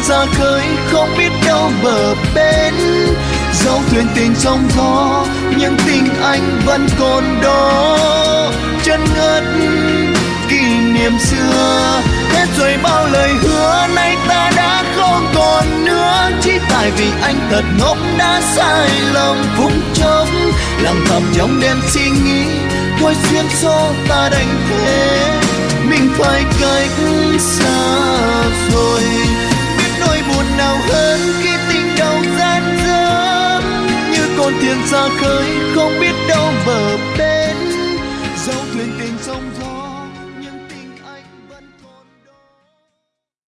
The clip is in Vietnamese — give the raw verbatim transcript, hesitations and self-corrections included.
xa khơi không biết đâu bờ bến. Dấu thuyền tình trong gió nhưng tình anh vẫn còn đó. Chân ngất kỷ niệm xưa, hết rồi bao lời hứa nay ta đã không còn nữa. Chỉ tại vì anh thật ngốc đã sai lầm phút chốc, lặng thầm trong đêm suy nghĩ thôi duyên số ta đành thế. Mình phải cách xa rồi, biết nỗi buồn nào hơn khi tình đầu gian dở. Như con thuyền xa khơi không biết đâu bờ